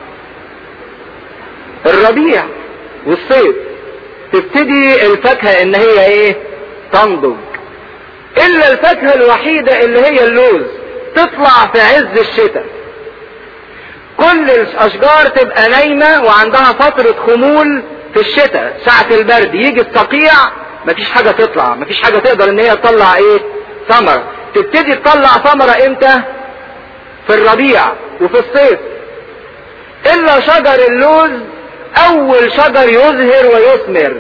الربيع والصيف. تبتدي الفاكهة ان هي ايه؟ تنضج. الا الفاكهة الوحيدة اللي هي اللوز تطلع في عز الشتاء. كل الاشجار تبقى نايمة وعندها فترة خمول في الشتاء. ساعة البرد يجي الصقيع مفيش حاجة تطلع، مفيش حاجة تقدر ان هي تطلع ايه؟ ثمرة. تبتدي تطلع ثمرة امتى؟ في الربيع وفي الصيف. الا شجر اللوز اول شجر يزهر ويثمر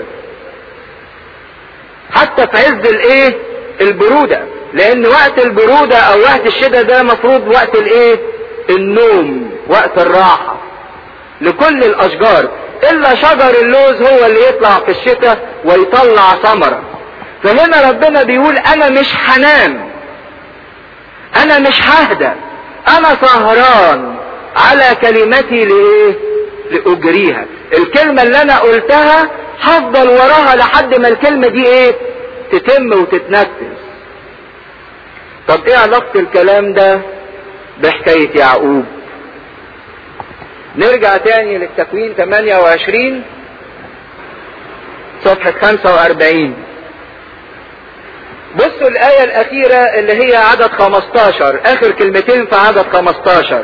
حتى في عز الايه؟ البرودة. لان وقت البرودة او وقت الشتاء ده مفروض وقت الايه؟ النوم، وقت الراحة لكل الاشجار. الا شجر اللوز هو اللي يطلع في الشتاء ويطلع ثمرة. فهنا ربنا بيقول انا مش هنام، انا مش ههدى، انا سهران على كلمتي لايه؟ لاجريها. الكلمة اللي انا قلتها هفضل وراها لحد ما الكلمة دي ايه؟ تتم وتتنفذ. طب ايه علاقة الكلام ده بحكاية يعقوب؟ نرجع تاني للتكوين 28 صفحة 45. بصوا الآية الأخيرة اللي هي عدد 15، آخر كلمتين في عدد 15.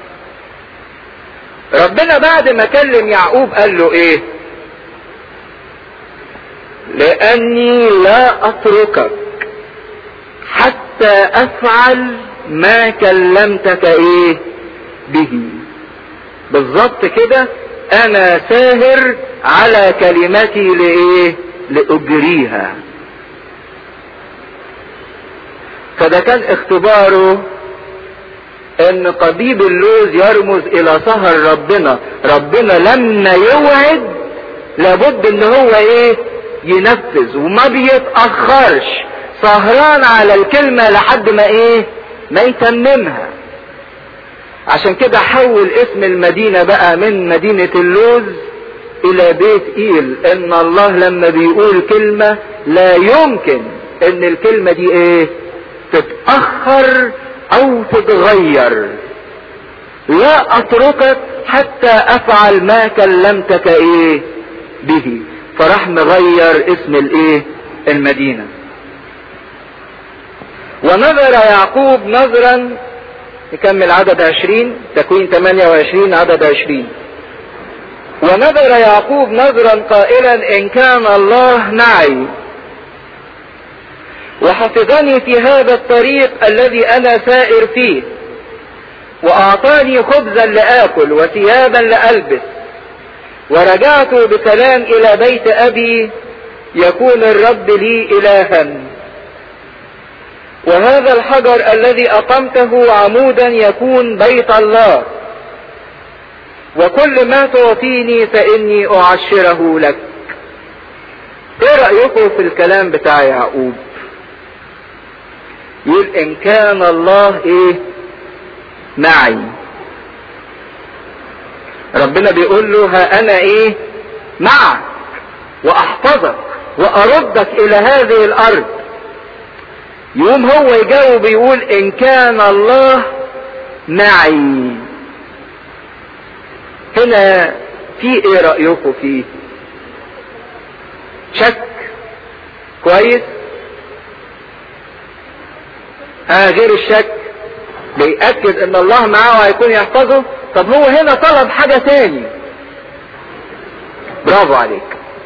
ربنا بعد ما كلم يعقوب قال له إيه؟ لأني لا أتركك حتى أفعل ما كلمتك إيه به. بالظبط كده، أنا ساهر على كلمتي لإيه؟ لأجريها. فده كان اختباره ان قضيب اللوز يرمز الى سهر ربنا. ربنا لما يوعد لابد ان هو ايه؟ ينفذ وما بيتأخرش. سهران على الكلمة لحد ما ايه؟ ما يتممها. عشان كده حول اسم المدينة بقى من مدينة اللوز الى بيت ايل. ان الله لما بيقول كلمة لا يمكن ان الكلمة دي ايه؟ تتأخر او تتغير. لا اتركك حتى افعل ما كلمتك ايه به. فراح مغير اسم الايه؟ المدينة. ونظر يعقوب نظرا، نكمل عدد 20 تكوين 28 عدد 20. ونظر يعقوب نظرا قائلا ان كان الله معي وحفظني في هذا الطريق الذي انا سائر فيه واعطاني خبزا لاكل وثيابا لالبس ورجعت بسلام الى بيت ابي يكون الرب لي الها. وهذا الحجر الذي اقمته عمودا يكون بيت الله، وكل ما تعطيني فاني اعشره لك. ايه رأيكم في الكلام بتاع يعقوب؟ يقول ان كان الله ايه معي. ربنا بيقول له ها انا ايه معك واحفظك واردك الى هذه الارض. يوم هو يجاوب يقول ان كان الله معي. هنا في ايه رأيكم فيه؟ شك؟ كويس. غير الشك بيأكد ان الله معاه وهيكون يحفظه. طب هو هنا طلب حاجة تاني. برافو عليك.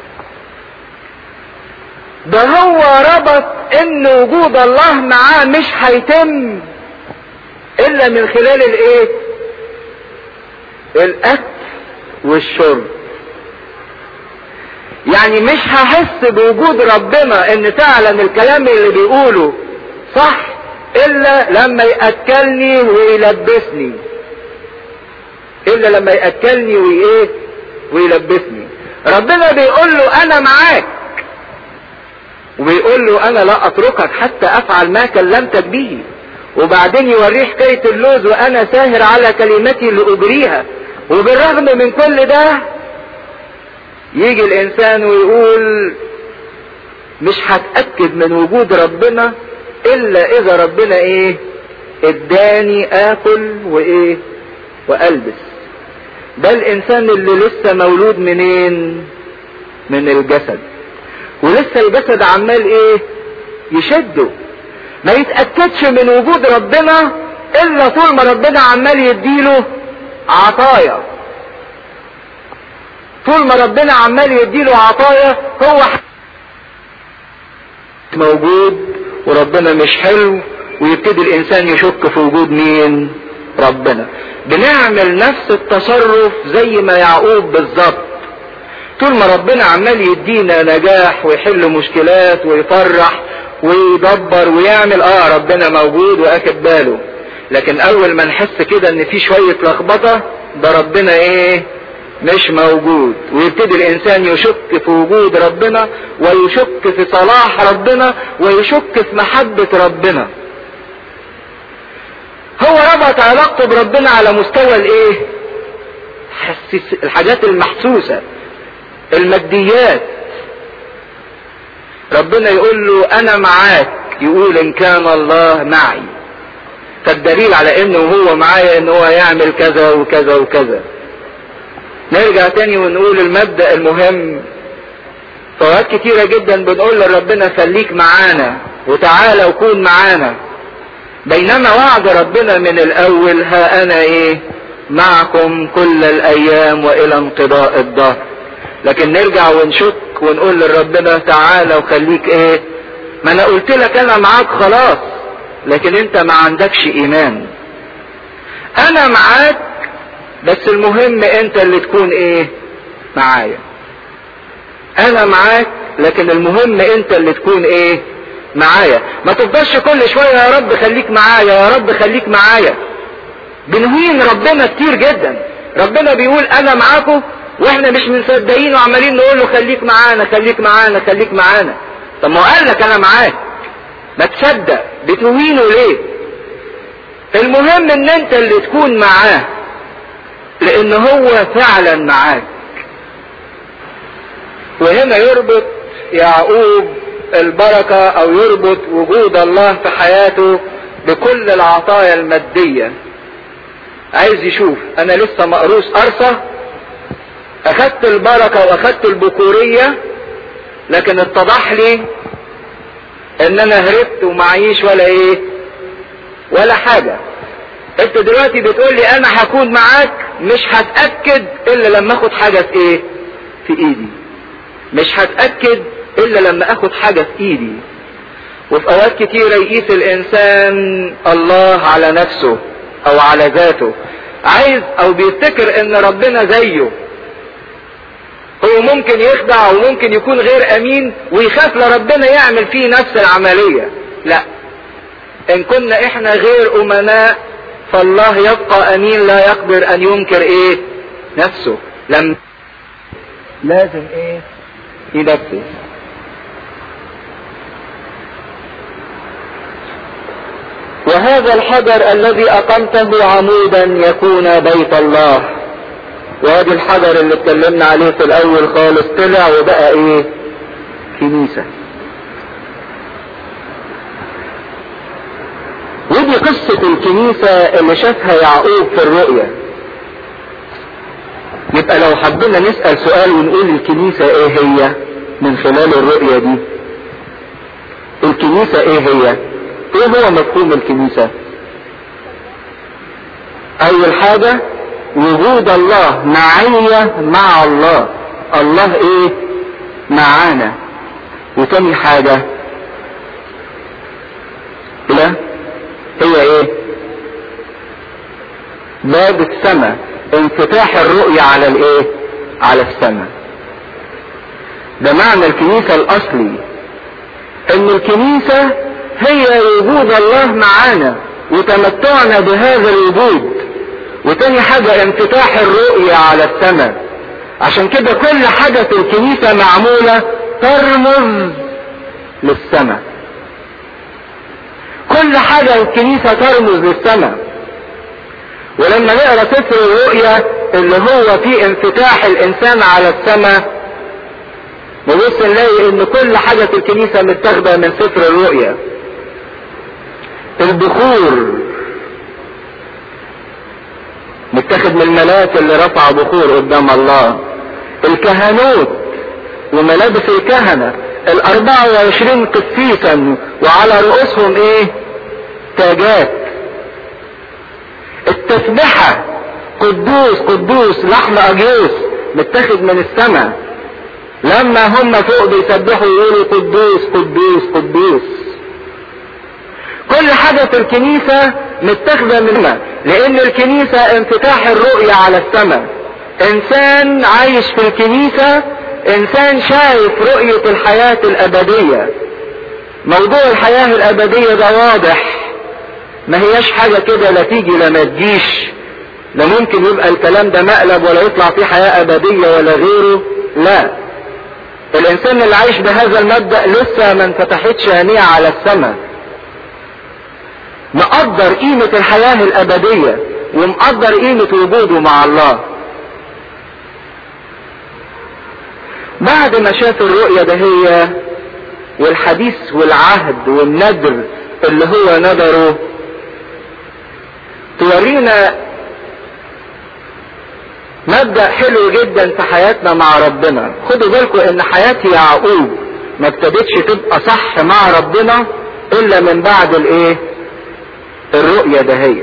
ده هو ربط ان وجود الله معاه مش هيتم الا من خلال الايه؟ الاكل والشرب. يعني مش هحس بوجود ربنا ان فعلا الكلام اللي بيقوله صح الا لما يأكلني ويلبسني. الا لما يأكلني وايه ويلبسني. ربنا بيقول له انا معاك، وبيقول له انا لا اتركك حتى افعل ما كلمتك به. وبعدين يوريه حكاية اللوز وانا ساهر على كلمتي لاجريها. وبالرغم من كل ده يجي الانسان ويقول مش هتأكد من وجود ربنا الا اذا ربنا ايه اداني اكل وايه والبس. ده الانسان اللي لسه مولود منين؟ من الجسد. ولسه الجسد عمال ايه يشده. ما يتأكدش من وجود ربنا الا طول ما ربنا عمال يديله عطايا. طول ما ربنا عمال يديله عطايا هو موجود وربنا مش حلو، ويبتدي الانسان يشك في وجود مين؟ ربنا. بنعمل نفس التصرف زي ما يعقوب بالظبط. طول ما ربنا عمال يدينا نجاح ويحل مشكلات ويفرح ويدبر ويعمل ربنا موجود واخد باله. لكن اول ما نحس كده ان في شوية لخبطة ده ربنا ايه مش موجود، ويبتدي الانسان يشك في وجود ربنا ويشك في صلاح ربنا ويشك في محبة ربنا. هو ربط علاقته بربنا على مستوى الايه؟ الحاجات المحسوسة، الماديات. ربنا يقول له انا معاك، يقول ان كان الله معي. فالدليل على انه هو معايا ان هو يعمل كذا وكذا وكذا. نرجع تاني ونقول المبدأ المهم. فوقات كتيرة جدا بنقول لربنا خليك معانا وتعالى وكون معانا، بينما وعد ربنا من الاول ها انا ايه معكم كل الايام والى انقضاء الدهر. لكن نرجع ونشك ونقول لربنا تعالى وخليك ايه؟ ما انا قلت لك انا معاك خلاص، لكن انت ما عندكش ايمان. انا معاك بس المهم انت اللي تكون ايه معايا. انا معاك لكن المهم انت اللي تكون ايه معايا. ما تفضلش كل شوية يا رب خليك معايا يا رب خليك معايا. بنهين ربنا كتير جدا. ربنا بيقول انا معاكم واحنا مش مصدقين وعمالين نقول له خليك معانا خليك معانا خليك معانا. طب ما هو قال لك انا معاك، ما تصدق، بتهينه ليه؟ المهم ان انت اللي تكون معاه، لان هو فعلا معاك. وهنا يربط يعقوب البركة او يربط وجود الله في حياته بكل العطايا المادية. عايز يشوف انا لسه مقروس ارثة، اخدت البركة واخدت البكورية، لكن اتضح لي ان انا هربت ومعيش ولا ايه ولا حاجة. انت دلوقتي بتقول لي انا هكون معاك، مش هتأكد الا لما اخد حاجة في ايه في ايدي. مش هتأكد الا لما اخد حاجة في ايدي. وفي اوقات كتيرة يقيس الانسان الله على نفسه او على ذاته، عايز او بيفتكر ان ربنا زيه، هو ممكن يخدع وممكن يكون غير امين ويخاف لربنا يعمل فيه نفس العملية. لا، ان كنا احنا غير امناء فالله يبقى امين لا يقدر ان ينكر ايه نفسه، لازم ايه ينفذ. وهذا الحجر الذي اقمته عمودا يكون بيت الله. وهذا الحجر اللي اتكلمنا عليه في الاول خالص طلع وبقى ايه؟ كنيسة. ودي قصة الكنيسة اللي شافها يعقوب في الرؤية. يبقى لو حبينا نسأل سؤال ونقول الكنيسة ايه هي من خلال الرؤية دي، الكنيسة ايه هي؟ ايه هو مفهوم الكنيسة؟ اول حاجة وجود الله، معية مع الله، الله ايه؟ معانا. وتاني حاجة لا هي ايه؟ باب السماء، انفتاح الرؤية على الايه؟ على السماء. ده معنى الكنيسة الاصلي، ان الكنيسة هي وجود الله معانا وتمتعنا بهذا الوجود. وتاني حاجة انفتاح الرؤية على السماء. عشان كده كل حاجة في الكنيسة معمولة ترمز للسماء. كل حاجة الكنيسة ترمز للسماء. ولما نقرأ سفر الرؤيا اللي هو فيه انفتاح الانسان على السماء، نبص نلاقي ان كل حاجة في الكنيسة متاخدة من سفر الرؤيا. البخور متاخد من الملاك اللي رفع بخور قدام الله. الكهنوت وملابس الكهنة 24 قسيسا وعلى رؤوسهم ايه؟ تاجات. التسبحة قدوس قدوس لحم اجيوس متاخد من السماء. لما هم فوق بيسبحوا يقولوا قدوس قدوس قدوس. كل حاجة في الكنيسة متاخدة منها، لان الكنيسة انفتاح الرؤية على السماء. انسان عايش في الكنيسة انسان شايف رؤية الحياة الابدية. موضوع الحياة الابدية ده واضح، ما هياش حاجة كده لا تيجي لا ما تجيش، لا ممكن يبقى الكلام ده مقلب ولا يطلع فيه حياة ابدية ولا غيره. لا، الانسان اللي عايش بهذا المبدأ لسه ما انفتحتش عينيه على السماء، مقدر قيمة الحياة الابدية ومقدر قيمة وجوده مع الله. بعد ما شاف الرؤية ده هي والحديث والعهد والندر اللي هو ندره، تورينا مبدأ حلو جدا في حياتنا مع ربنا. خدوا بالكم ان حياة يعقوب ما ابتدتش تبقى صح مع ربنا الا من بعد الايه؟ الرؤية دهيت.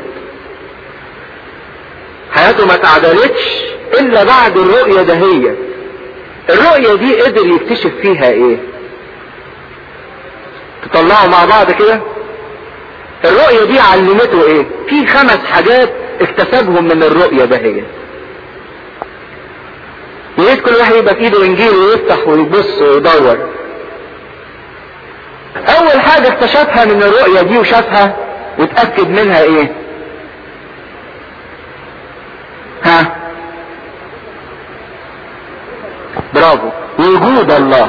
حياته ما تعدلتش الا بعد الرؤية دهيت. الرؤية دي قدر يكتشف فيها ايه؟ تطلعوا مع بعض كده. الرؤية دي علمته ايه؟ في 5 حاجات اكتسبهم من الرؤية دهيت. يريد كل واحد يبقى في ايده انجيل ويفتح ويبص ويدور. اول حاجة اكتشفها من الرؤية دي وشافها واتأكد منها ايه؟ ها؟ برافو، وجود الله.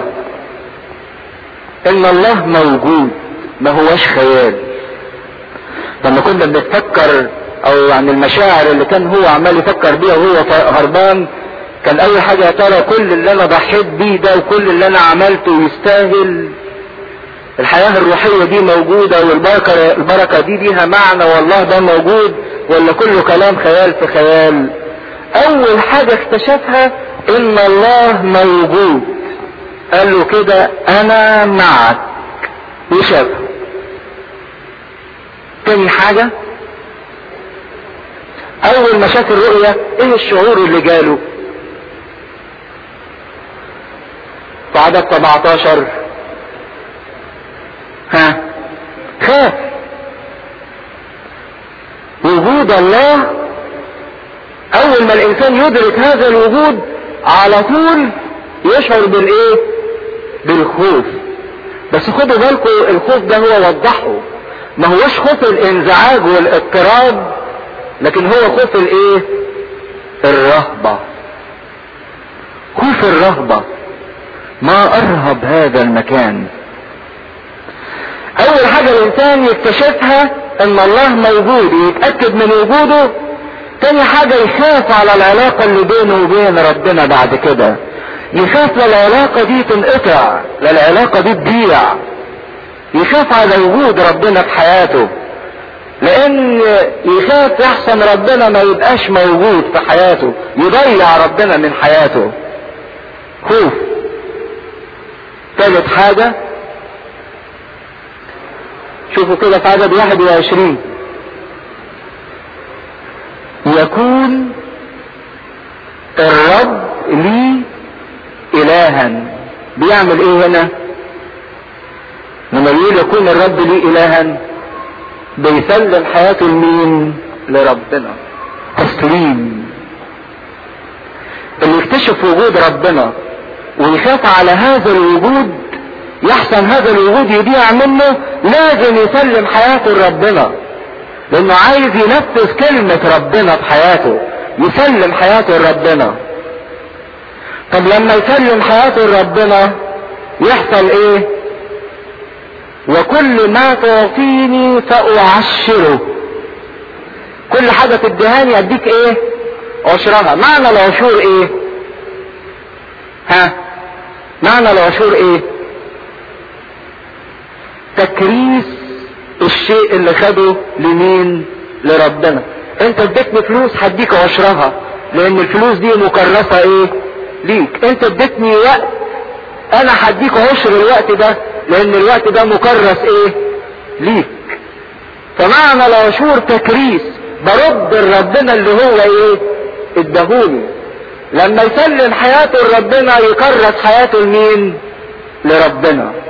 ان الله موجود، ما هوش خيال. لما كنا بنتفكر او يعني المشاعر اللي كان هو عمال يفكر بيها وهو هربان، كان اول حاجة يا ترى كل اللي انا ضحيت بيه ده وكل اللي انا عملته يستاهل؟ الحياة الروحية دي موجودة والبركة دي ليها معنى والله ده موجود، ولا كله كلام خيال في خيال؟ اول حاجة اكتشفها ان الله موجود. قال له كده انا معك وشافه. تاني حاجة اول ما شاف الرؤية ايه الشعور اللي جاله؟ في عدد 17 ها؟ خاف. وجود الله اول ما الانسان يدرك هذا الوجود على طول يشعر بالايه؟ بالخوف. بس خدوا بالكم الخوف ده هو وضحه، ما هوش خوف الانزعاج والاضطراب، لكن هو خوف الايه؟ الرهبة. خوف الرهبة. ما ارهب هذا المكان. اول حاجة الانسان يكتشفها ان الله موجود، يتأكد من وجوده. تاني حاجة يخاف على العلاقة اللي بينه وبين ربنا بعد كده، يخاف للعلاقة دي تنقطع، للعلاقة دي تضيع، يخاف على وجود ربنا في حياته، لان يخاف يحسن ربنا ما يبقاش موجود في حياته، يضيع ربنا من حياته. خوف. ثالث حاجة شوفوا كده في عدد 21، يكون الرب لي إلها. بيعمل ايه هنا؟ لما يقول يكون الرب لي إلها، بيسلم حياته لمين؟ لربنا. تسليم. اللي يكتشف وجود ربنا ويخاف على هذا الوجود، يحسن هذا الوجود يضيع منه، لازم يسلم حياته لربنا، لانه عايز ينفذ كلمة ربنا في حياته، يسلم حياته لربنا. طب لما يسلم حياته لربنا يحصل ايه؟ وكل ما تعطيني فأعشره. كل حاجة تديهاني اديك ايه؟ عشرها. معنى العشور ايه؟ معنى العشور ايه؟ تكريس الشيء اللي خده لمين؟ لربنا. انت اديتني فلوس هديك عشرها، لان الفلوس دي مكرسة ايه؟ ليك. انت اديتني وقت، انا هديك عشر الوقت ده، لان الوقت ده مكرس ايه؟ ليك. فمعنى العشور تكريس، برد لربنا اللي هو ايه؟ اداهوني. لما يسلم حياته لربنا يكرس حياته لمين؟ لربنا.